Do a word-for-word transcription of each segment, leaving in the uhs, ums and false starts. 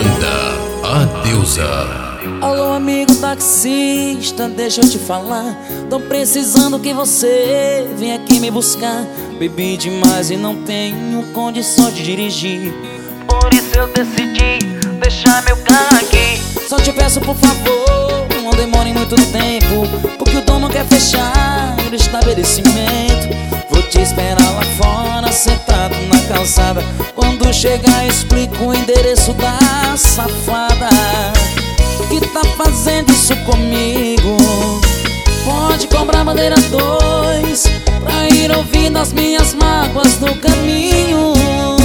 Banda A Deusa. Alô, amigo taxista, deixa eu te falar. Tô precisando que você venha aqui me buscar. Bebi demais e não tenho condição de dirigir. Por isso eu decidi deixar meu carro aqui. Só te peço por favor, não demore muito tempo, porque o dono quer fechar o estabelecimento. Vou te esperar lá fora, sentado na calçada. Quando chegar explico o endereço da safada que tá fazendo isso comigo. Pode cobrar bandeira dois pra ir ouvindo as minhas mágoas no caminho.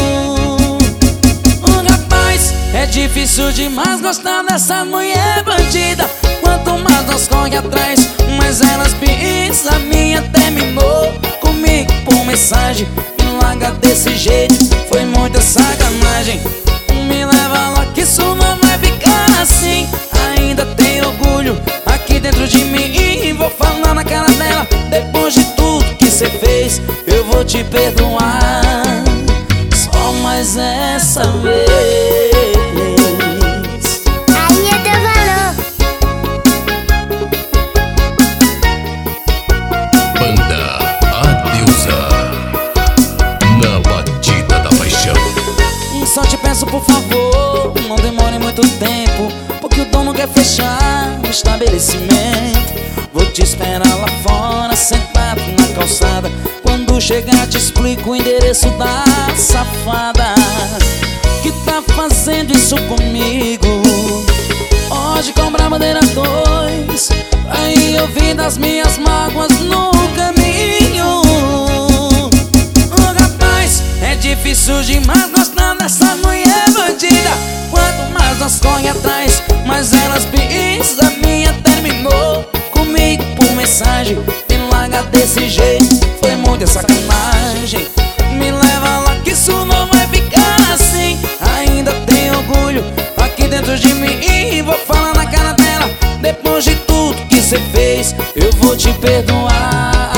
Oh, rapaz, é difícil demais gostar dessa mulher bandida. Quanto mais nós corre atrás, mais elas pisam. A minha terminou comigo por mensagem. Me larga desse jeito, foi muita sacanagem. Me leva lá que isso não vai ficar assim. Ainda tem orgulho aqui dentro de mim. Vou falar na cara dela, depois de tudo que cê fez, eu vou te perdoar, só mais essa vez. Aí é teu valor. Banda A Deusa, na batida da paixão. Só te peço por favor, não demore muito tempo, porque o dono quer fechar o estabelecimento. Vou te esperar lá fora, sentado na calçada. Quando chegar te explico o endereço da safada que tá fazendo isso comigo. Pode cobrar bandeira dois pra ir ouvindo as minhas mágoas no caminho. Oh, rapaz, é difícil demais gostar dessa mulher bandida. Quanto mais nós corre atrás, mais elas pisam. A minha terminou comigo por mensagem. Me larga desse jeito, foi muita sacanagem. Me leva lá que isso não vai ficar assim. Ainda tem orgulho aqui dentro de mim. Vou falar na cara dela, depois de tudo que cê fez, eu vou te perdoar.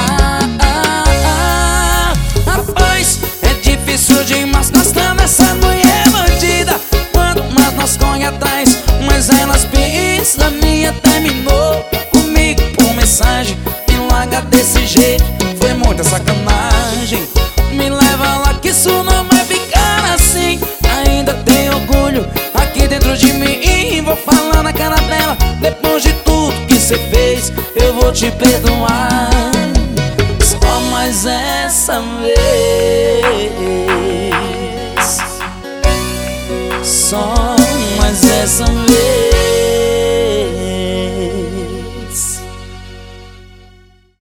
Rapaz, é difícil demais gostar dessa mulher bandida. Quanto mais nós corre atrás, mais elas pisam. A minha terminou comigo por mensagem. Me larga desse jeito, foi muita sacanagem. Me leva lá que isso não vai ficar assim. Ainda tem orgulho aqui dentro de mim. Vou falar na cara dela, depois de tudo que cê fez, eu vou te perdoar, só mais essa vez. Só mais essa vez.